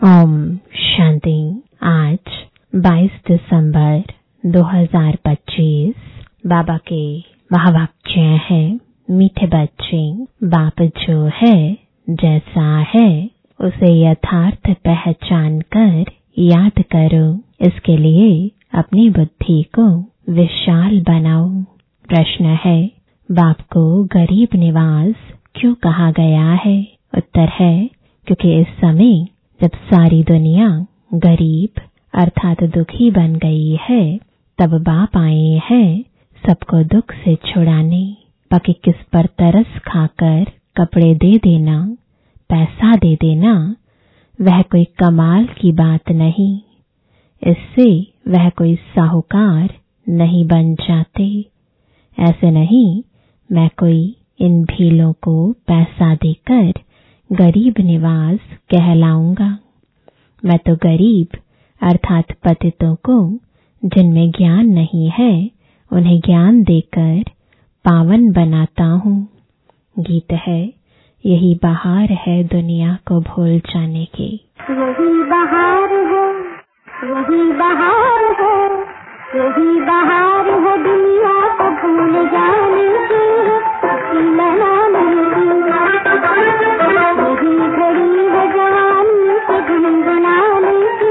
ओम शांति। आज 22 दिसंबर 2025 बाबा के महावाक्य है, मीठे बच्चे, बाप जो है जैसा है उसे यथार्थ पहचान कर याद करो। इसके लिए अपनी बुद्धि को विशाल बनाओ। प्रश्न है, बाप को गरीब निवास क्यों कहा गया है? उत्तर है, क्योंकि इस समय जब सारी दुनिया गरीब अर्थात दुखी बन गई है, तब बाप आए हैं सबको दुख से छुड़ाने। बाकी किस पर तरस खाकर कपड़े दे देना, पैसा दे देना, वह कोई कमाल की बात नहीं। इससे वह कोई साहूकार नहीं बन जाते। ऐसे नहीं मैं कोई इन भीलों को पैसा देकर गरीब निवास कहलाऊंगा। मैं तो गरीब अर्थात पतितों को जिनमें ज्ञान नहीं है उन्हें ज्ञान देकर पावन बनाता हूँ। गीत है, यही बहार है दुनिया को भूल जाने की। यही बहार है, यही बहार है, यही बहार है दुनिया को भूल जाने की। यही घड़ी है जवानी को गुनगुनाने की,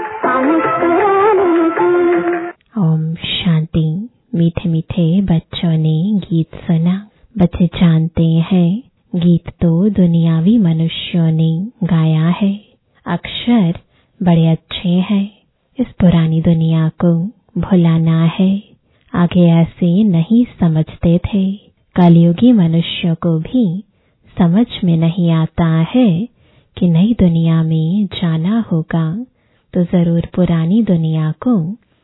मुस्कुराने की। ओम शांति। मीठे मीठे बच्चों ने गीत सुना। बच्चे जानते हैं गीत तो दुनियावी मनुष्यों ने गाया है। अक्षर बड़े अच्छे हैं। इस पुरानी दुनिया को भुलाना है। आगे ऐसे नहीं समझते थे। कलयुगी मनुष्यों को भी समझ में नहीं आता है कि नई दुनिया में जाना होगा तो जरूर पुरानी दुनिया को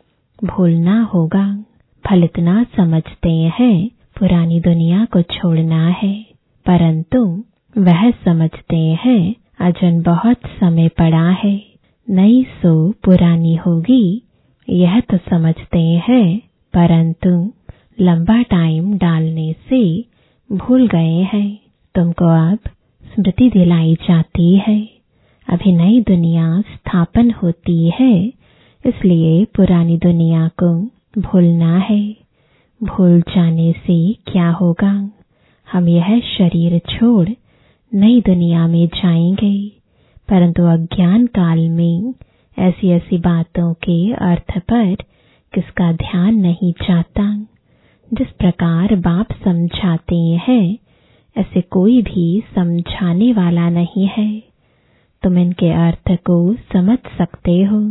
भूलना होगा। फल इतना समझते हैं पुरानी दुनिया को छोड़ना है, परंतु वह समझते हैं अजन बहुत समय पड़ा है, नई सो पुरानी होगी। यह तो समझते हैं, परंतु लंबा टाइम डालने से भूल गए हैं। तुमको अब स्मृति दिलाई जाती है। अभी नई दुनिया स्थापन होती है, इसलिए पुरानी दुनिया को भूलना है। भूल जाने से क्या होगा? हम यह शरीर छोड़ नई दुनिया में जाएंगे, परंतु अज्ञान काल में ऐसी ऐसी बातों के अर्थ पर किसका ध्यान नहीं जाता। जिस प्रकार बाप समझाते हैं ऐसे कोई भी समझाने वाला नहीं है। तुम इनके अर्थ को समझ सकते हो।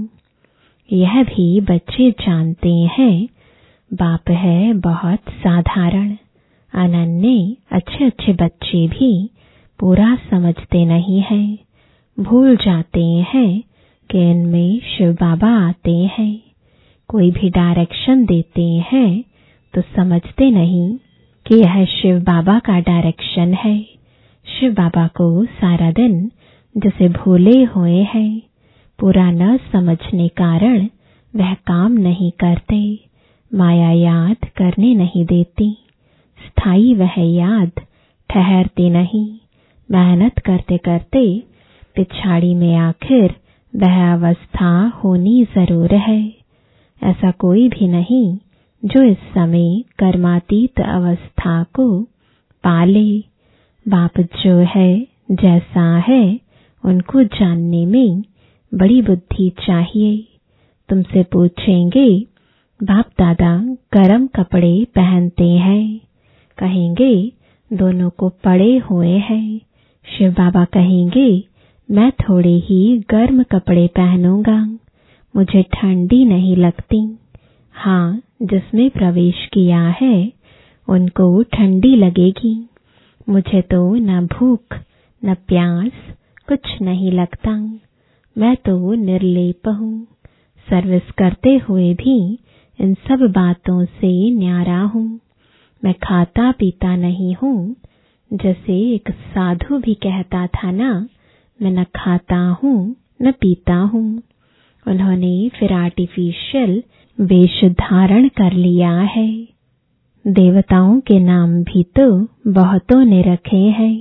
यह भी बच्चे जानते हैं बाप है बहुत साधारण, अनन्य। अच्छे अच्छे बच्चे भी पूरा समझते नहीं हैं। भूल जाते हैं कि इनमें शिव बाबा आते हैं। कोई भी डायरेक्शन देते हैं तो समझते नहीं कि यह शिव बाबा का डायरेक्शन है। शिव बाबा को सारा दिन जैसे भूले हुए हैं, पूरा न समझने कारण वह काम नहीं करते। माया याद करने नहीं देती। स्थायी वह याद ठहरती नहीं। मेहनत करते करते पिछाड़ी में आखिर वह अवस्था होनी जरूर है। ऐसा कोई भी नहीं जो इस समय कर्मातीत अवस्था को पाले। बाप जो है जैसा है उनको जानने में बड़ी बुद्धि चाहिए। तुमसे पूछेंगे बाप दादा गरम कपड़े पहनते हैं, कहेंगे दोनों को पड़े हुए हैं। शिव बाबा कहेंगे मैं थोड़े ही गर्म कपड़े पहनूंगा, मुझे ठंडी नहीं लगती। हाँ, जिसमें प्रवेश किया है उनको ठंडी लगेगी। मुझे तो न भूख न प्यास कुछ नहीं लगता। मैं तो निर्लेप हूँ। सर्विस करते हुए भी इन सब बातों से न्यारा हूँ। मैं खाता पीता नहीं हूँ। जैसे एक साधु भी कहता था ना, मैं न खाता हूँ न पीता हूँ। उन्होंने फिर आर्टिफिशियल वेश धारण कर लिया है। देवताओं के नाम भी तो बहुतों ने रखे हैं।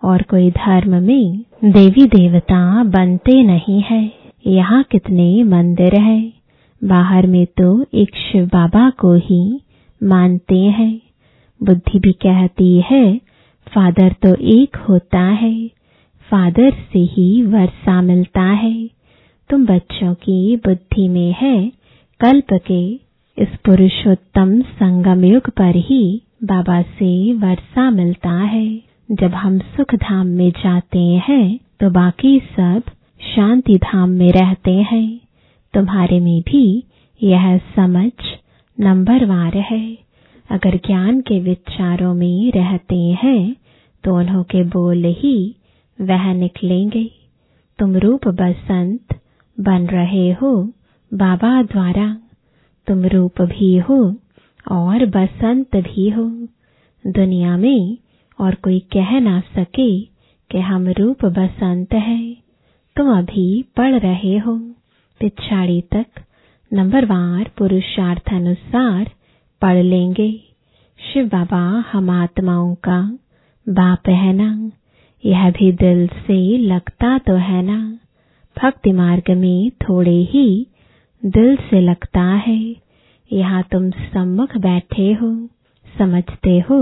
और कोई धर्म में देवी देवता बनते नहीं है। यहाँ कितने मंदिर हैं, बाहर में तो एक शिव बाबा को ही मानते हैं। बुद्धि भी कहती है फादर तो एक होता है, फादर से ही वर्षा मिलता है। तुम बच्चों की बुद्धि में है कल्प के इस पुरुषोत्तम संगम युग पर ही बाबा से वर्षा मिलता है। जब हम सुख धाम में जाते हैं तो बाकी सब शांति धाम में रहते हैं। तुम्हारे में भी यह समझ नंबरवार है। अगर ज्ञान के विचारों में रहते हैं तो उन्हों के बोल ही वह निकलेंगे। तुम रूप बसंत बन रहे हो बाबा द्वारा। तुम रूप भी हो और बसंत भी हो। दुनिया में और कोई कह ना सके कि हम रूप बसंत हैं। तुम अभी पढ़ रहे हो, पिछाड़ी तक नंबरवार पुरुषार्थ अनुसार पढ़ लेंगे। शिव बाबा हम आत्माओं का बाप है ना, यह भी दिल से लगता तो है ना। भक्ति मार्ग में थोड़े ही दिल से लगता है। यहाँ तुम सम्मुख बैठे हो, समझते हो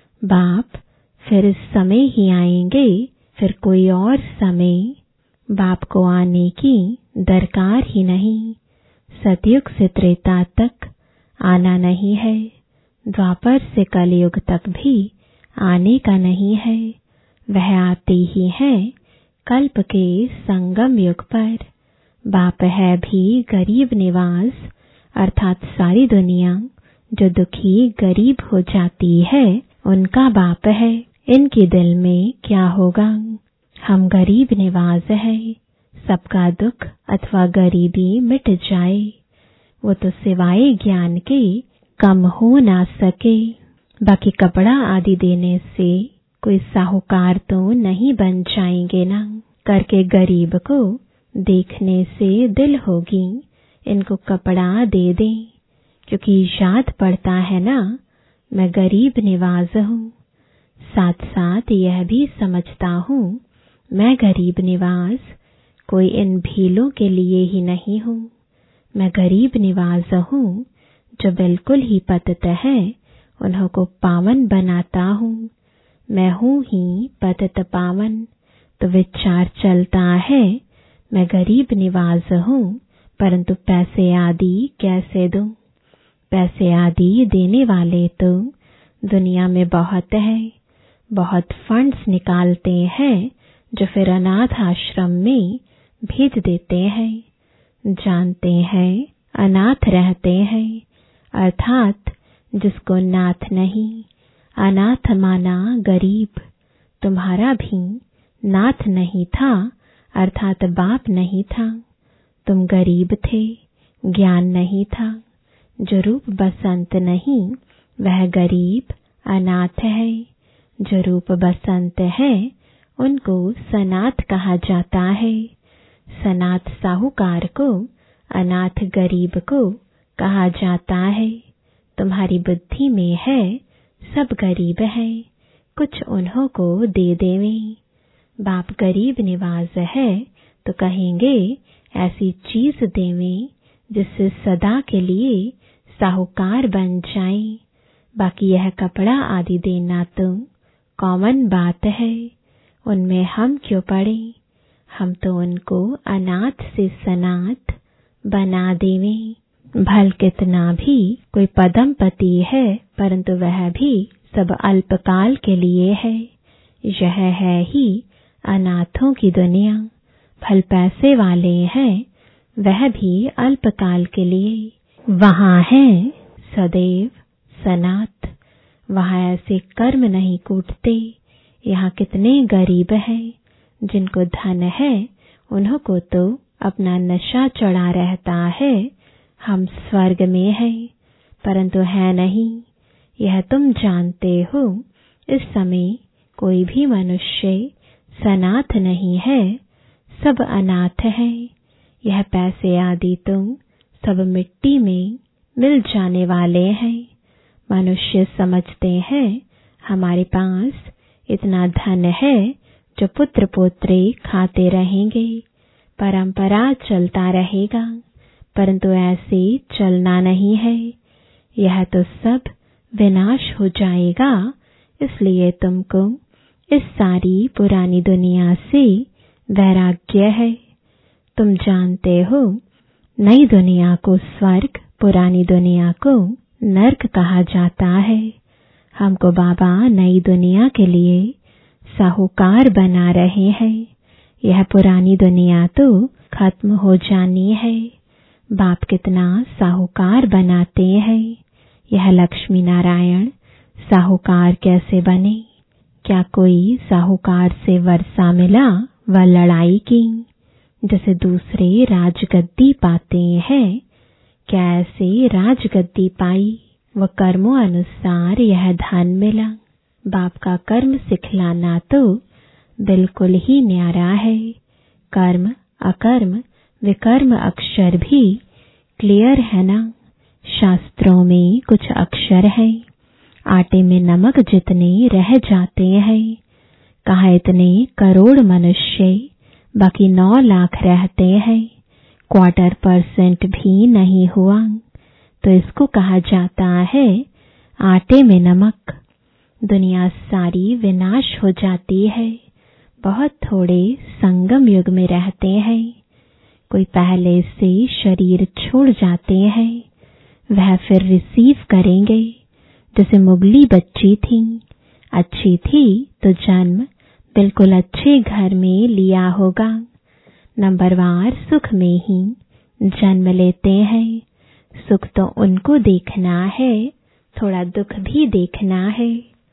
बाप फिर इस समय ही आएंगे, फिर कोई और समय बाप को आने की दरकार ही नहीं। सतयुग से त्रेता तक आना नहीं है, द्वापर से कलयुग तक भी आने का नहीं है। वह आते ही है कल्प के संगम युग पर। बाप है भी गरीब निवास, अर्थात सारी दुनिया जो दुखी गरीब हो जाती है उनका बाप है। इनके दिल में क्या होगा, हम गरीब निवाज है, सबका दुख अथवा गरीबी मिट जाए। वो तो सिवाय ज्ञान के कम हो ना सके। बाकी कपड़ा आदि देने से कोई साहूकार तो नहीं बन जाएंगे ना। करके गरीब को देखने से दिल होगी इनको कपड़ा दे दें, क्योंकि याद पड़ता है ना मैं गरीब निवाज हूँ। साथ साथ यह भी समझता हूँ मैं गरीब निवाज कोई इन भीलों के लिए ही नहीं हूँ। मैं गरीब निवाज हूँ जो बिल्कुल ही पतित है, उन्हों को पावन बनाता हूँ। मैं हूँ ही पतित पावन। तो विचार चलता है मैं गरीब निवाज हूँ, परंतु पैसे आदि कैसे दूं। पैसे आदि देने वाले तो दुनिया में बहुत है, बहुत फंड्स निकालते हैं जो फिर अनाथ आश्रम में भेज देते हैं। जानते हैं अनाथ रहते हैं, अर्थात जिसको नाथ नहीं, अनाथ माना गरीब। तुम्हारा भी नाथ नहीं था, अर्थात बाप नहीं था। तुम गरीब थे, ज्ञान नहीं था। जो रूप बसंत नहीं वह गरीब अनाथ है। जो रूप बसंत है उनको सनाथ कहा जाता है। सनाथ साहूकार को, अनाथ गरीब को कहा जाता है। तुम्हारी बुद्धि में है सब गरीब है, कुछ उन्हों को दे देवें। बाप गरीब निवाज है तो कहेंगे ऐसी चीज देवें जिससे सदा के लिए साहूकार बन जाएं। बाकी यह कपड़ा आदि देना तो कॉमन बात है, उनमें हम क्यों पड़े। हम तो उनको अनाथ से सनाथ बना देवें। भल कितना भी कोई पदमपति है, परंतु वह भी सब अल्पकाल के लिए है। यह है ही अनाथों की दुनिया। भल पैसे वाले हैं, वह भी अल्पकाल के लिए। वहाँ है सदैव सनाथ, वहाँ ऐसे कर्म नहीं कूटते। यहाँ कितने गरीब हैं, जिनको धन है उन्हों को तो अपना नशा चढ़ा रहता है हम स्वर्ग में हैं, परंतु है नहीं। यह तुम जानते हो, इस समय कोई भी मनुष्य सनाथ नहीं है, सब अनाथ है। यह पैसे आदि तो सब मिट्टी में मिल जाने वाले हैं। मनुष्य समझते हैं हमारे पास इतना धन है जो पुत्र पोत्रे खाते रहेंगे। परंपरा चलता रहेगा, परंतु ऐसे चलना नहीं है। यह तो सब विनाश हो जाएगा। इसलिए तुमको इस सारी पुरानी दुनिया से वैराग्य है। तुम जानते हो, नई दुनिया को स्वर्ग, पुरानी दुनिया को नर्क कहा जाता है। हमको बाबा नई दुनिया के लिए साहूकार बना रहे हैं। यह पुरानी दुनिया तो खत्म हो जानी है। बाप कितना साहूकार बनाते हैं। यह लक्ष्मी नारायण साहूकार कैसे बने? क्या कोई साहूकार से वर्षा मिला व लड़ाई की? जैसे दूसरे राजगद्दी पाते हैं, क्या ऐसे राजगद्दी पाई व कर्मों अनुसार यह धन मिला? बाप का कर्म सिखलाना तो बिल्कुल ही न्यारा है। कर्म, अकर्म, विकर्म अक्षर भी क्लियर है ना? शास्त्रों में कुछ अक्षर है, आटे में नमक जितने रह जाते हैं। कहा इतने करोड़ मनुष्य, बाकी 9 लाख रहते हैं, 1/4% भी नहीं हुआ, तो इसको कहा जाता है आटे में नमक। दुनिया सारी विनाश हो जाती है। बहुत थोड़े संगम युग में रहते हैं। कोई पहले से शरीर छोड़ जाते हैं, वह फिर रिसीव करेंगे। जैसे मुगली बच्ची थी, अच्छी थी तो जन्म बिल्कुल अच्छे घर में लिया होगा। नंबरवार सुख में ही जन्म लेते हैं। सुख तो उनको देखना है, थोड़ा दुख भी देखना है।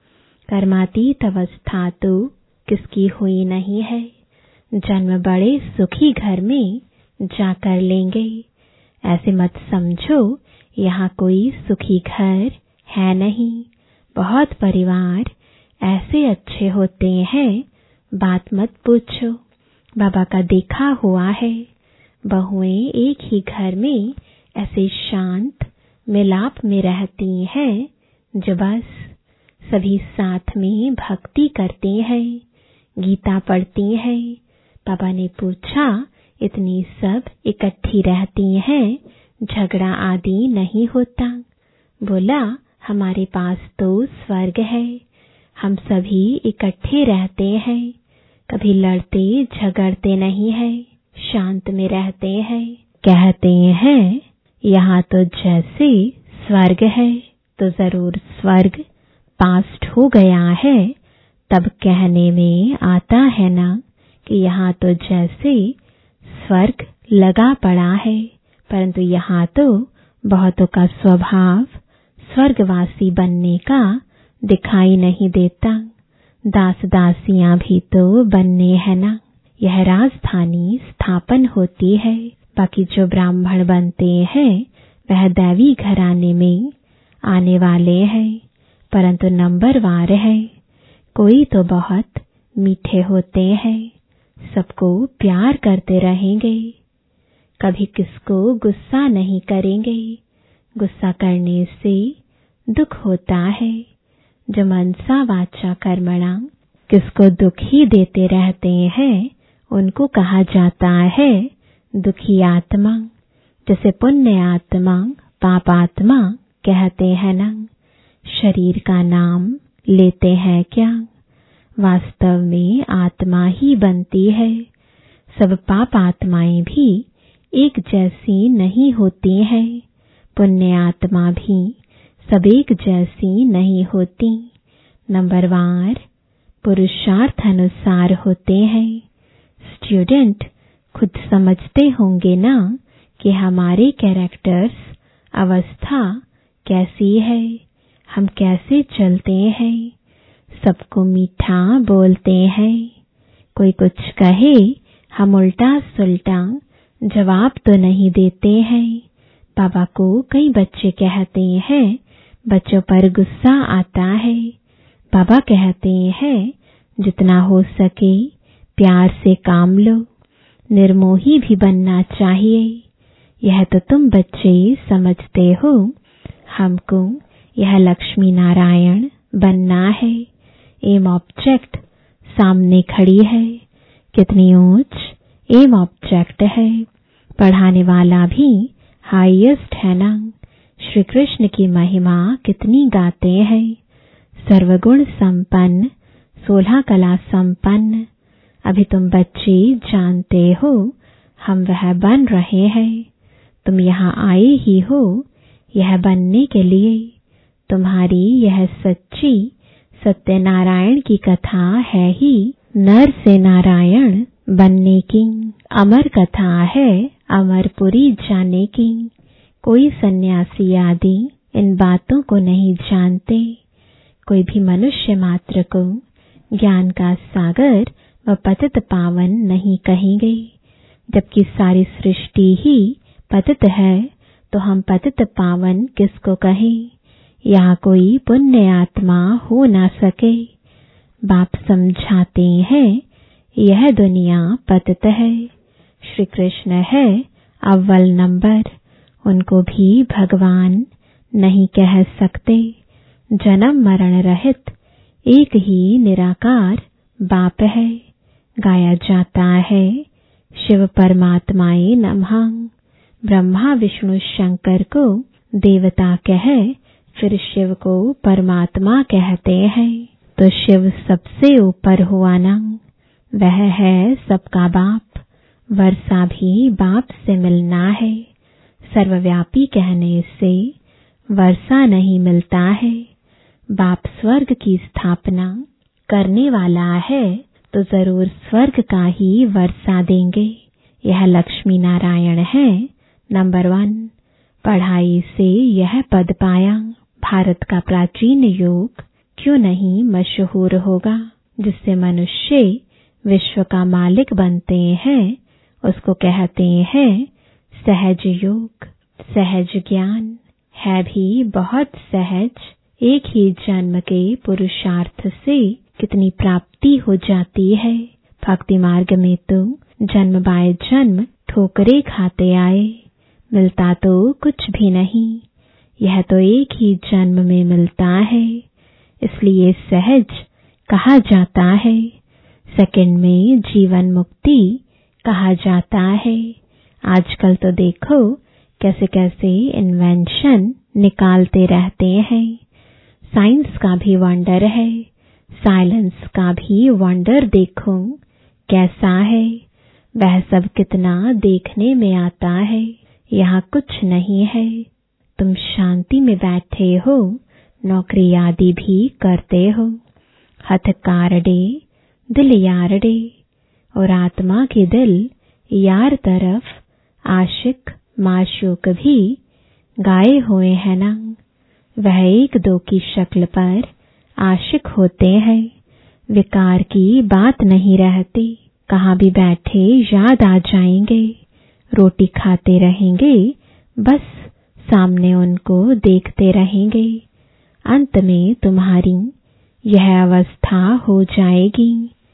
कर्मातीत अवस्था तो किसकी हुई नहीं है। जन्म बड़े सुखी घर में जाकर लेंगे। ऐसे मत समझो यहाँ कोई सुखी घर है नहीं। बहुत परिवार ऐसे अच्छे होते हैं, बात मत पूछो। बाबा का देखा हुआ है, बहुएं एक ही घर में ऐसे शांत मिलाप में रहती हैं, जो बस सभी साथ में भक्ति करते हैं, गीता पढ़ती हैं। बाबा ने पूछा, इतनी सब इकट्ठी रहती हैं, झगड़ा आदि नहीं होता? बोला, हमारे पास तो स्वर्ग है, हम सभी इकट्ठे रहते हैं, कभी लड़ते झगड़ते नहीं है, शांत में रहते हैं। कहते हैं यहाँ तो जैसे स्वर्ग है, तो जरूर स्वर्ग पास्ट हो गया है। तब कहने में आता है ना कि यहाँ तो जैसे स्वर्ग लगा पड़ा है, परंतु यहाँ तो बहुतों का स्वभाव स्वर्गवासी बनने का दिखाई नहीं देता। दास दासियां भी तो बनने है ना। यह राजधानी स्थापन होती है। बाकी जो ब्राह्मण बनते हैं वह दैवी घराने में आने वाले हैं, परंतु नंबरवार है। कोई तो बहुत मीठे होते हैं, सबको प्यार करते रहेंगे, कभी किसको गुस्सा नहीं करेंगे। गुस्सा करने से दुख होता है। जो मनसा वाचा कर्मणा किसको दुख ही देते रहते हैं, उनको कहा जाता है दुखी आत्मा। जैसे पुण्य आत्मा, पाप आत्मा कहते हैं ना। शरीर का नाम लेते हैं क्या? वास्तव में आत्मा ही बनती है। सब पाप आत्माएं भी एक जैसी नहीं होती हैं, पुण्य आत्मा भी सब एक जैसी नहीं होती। नंबरवार पुरुषार्थ अनुसार होते हैं। स्टूडेंट खुद समझते होंगे ना कि हमारे कैरेक्टर्स अवस्था कैसी है, हम कैसे चलते हैं। सबको मीठा बोलते हैं। कोई कुछ कहे, हम उल्टा सुल्टा जवाब तो नहीं देते हैं। बाबा को कई बच्चे कहते हैं बच्चों पर गुस्सा आता है। बाबा कहते हैं जितना हो सके प्यार से काम लो, निर्मोही भी बनना चाहिए। यह तो तुम बच्चे समझते हो, हमको यह लक्ष्मी नारायण बनना है। एम ऑब्जेक्ट सामने खड़ी है, कितनी ऊंच एम ऑब्जेक्ट है। पढ़ाने वाला भी हाईएस्ट है ना। श्री कृष्ण की महिमा कितनी गाते हैं। सर्वगुण संपन्न, 16 कला संपन्न। अभी तुम बच्चे जानते हो हम वह बन रहे हैं। तुम यहाँ आए ही हो यह बनने के लिए। तुम्हारी यह सच्ची सत्यनारायण की कथा है ही नर से नारायण बनने की। अमर कथा है अमरपुरी जाने की। कोई सन्यासी आदि इन बातों को नहीं जानते। कोई भी मनुष्य मात्र को ज्ञान का सागर व पतित पावन नहीं कहेंगे। जबकि सारी सृष्टि ही पतित है तो हम पतित पावन किसको कहें। यहाँ कोई पुण्य आत्मा हो ना सके। बाप समझाते हैं यह दुनिया पतित है। श्री कृष्ण है अव्वल नंबर। उनको भी भगवान नहीं कह सकते। जन्म मरण रहित एक ही निराकार बाप है। गाया जाता है शिव परमात्माए नमः। ब्रह्मा विष्णु शंकर को देवता कह फिर शिव को परमात्मा कहते हैं। तो शिव सबसे ऊपर हुआ ना। वह है सबका बाप। वर्षा भी बाप से मिलना है। सर्वव्यापी कहने से वर्षा नहीं मिलता है। बाप स्वर्ग की स्थापना करने वाला है तो जरूर स्वर्ग का ही वर्षा देंगे। यह लक्ष्मी नारायण है नंबर 1। पढ़ाई से यह पद पाया। भारत का प्राचीन योग क्यों नहीं मशहूर होगा। जिससे मनुष्य विश्व का मालिक बनते हैं उसको कहते हैं सहज योग। सहज ज्ञान है भी बहुत सहज। एक ही जन्म के पुरुषार्थ से कितनी प्राप्ति हो जाती है। भक्ति मार्ग में तो जन्म बाय जन्म ठोकरे खाते आए। मिलता तो कुछ भी नहीं। यह तो एक ही जन्म में मिलता है। इसलिए सहज कहा जाता है। सेकंड में जीवन मुक्ति कहा जाता है। आजकल तो देखो कैसे कैसे इन्वेंशन निकालते रहते हैं। साइंस का भी वंडर है। साइलेंस का भी वंडर देखो कैसा है। वह सब कितना देखने में आता है। यहाँ कुछ नहीं है। तुम शांति में बैठे हो, नौकरी आदि भी करते हो। हथ कारडे दिल यारडे। और आत्मा के दिल यार तरफ आशिक माशूक भी गाए हुए हैं ना। वह एक दो की शक्ल पर आशिक होते हैं। विकार की बात नहीं रहती। कहाँ भी बैठे याद आ जाएंगे। रोटी खाते रहेंगे, बस सामने उनको देखते रहेंगे। अंत में तुम्हारी यह अवस्था हो जाएगी।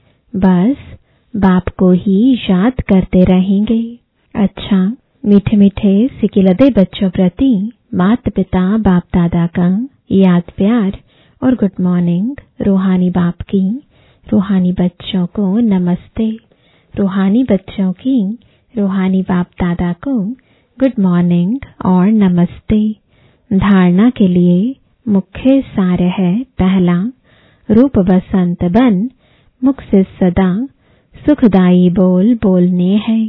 बस बाप को ही याद करते रहेंगे। अच्छा, मीठे मीठे सिकिलदे बच्चों प्रति माता पिता बाप दादा का याद प्यार और गुड मॉर्निंग। रूहानी बाप की रूहानी बच्चों को नमस्ते। रूहानी बच्चों की रूहानी बाप दादा को गुड मॉर्निंग और नमस्ते। धारणा के लिए मुख्य सार है। पहला, रूप बसंत बन मुख से सदा सुखदाई बोल बोलने हैं।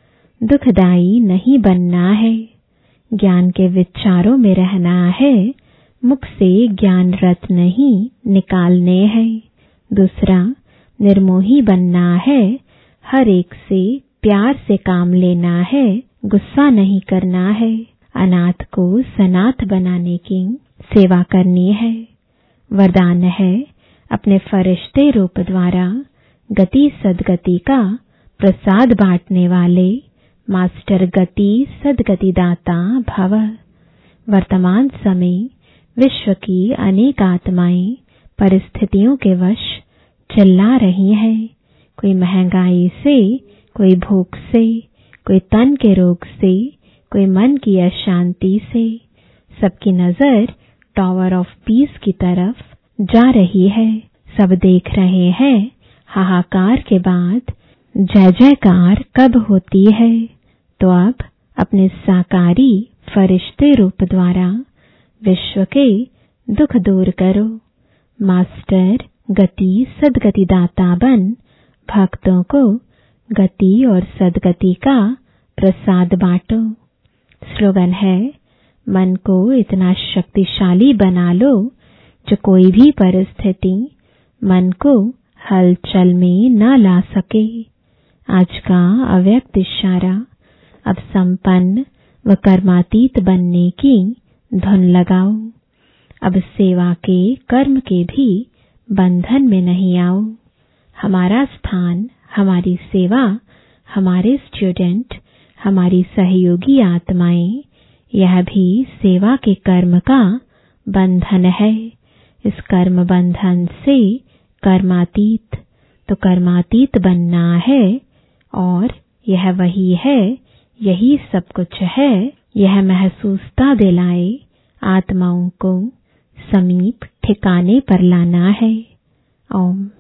दुखदाई नहीं बनना है। ज्ञान के विचारों में रहना है। मुख से ज्ञान रत्न ही निकालने हैं। दूसरा, निर्मोही बनना है। हर एक से प्यार से काम लेना है। गुस्सा नहीं करना है। अनाथ को सनाथ बनाने की सेवा करनी है। वरदान है अपने फरिश्ते रूप द्वारा गति सदगति का प्रसाद बांटने वाले मास्टर गति सदगति दाता भव। वर्तमान समय विश्व की अनेक आत्माएं परिस्थितियों के वश चिल्ला रही हैं। कोई महंगाई से, कोई भूख से, कोई तन के रोग से, कोई मन की अशांति से। सबकी नजर टावर ऑफ पीस की तरफ जा रही है। सब देख रहे हैं हाहाकार के बाद जय जयकार कब होती है? तो अब अपने साकारी फरिश्ते रूप द्वारा विश्व के दुख दूर करो। मास्टर गति सदगति दाता बन भक्तों को गति और सदगति का प्रसाद बांटो। स्लोगन है, मन को इतना शक्तिशाली बना लो जो कोई भी परिस्थिति मन को हलचल में न ला सके। आज का अव्यक्त इशारा, अब संपन्न व कर्मातीत बनने की धुन लगाओ। अब सेवा के कर्म के भी बंधन में नहीं आओ। हमारा स्थान, हमारी सेवा, हमारे स्टूडेंट, हमारी सहयोगी आत्माएं, यह भी सेवा के कर्म का बंधन है। इस कर्म बंधन से कर्मातीत, तो कर्मातीत बनना है और यह वही है, यही सब कुछ है। यह महसूसता दिलाए आत्माओं को समीप ठिकाने पर लाना है। ओम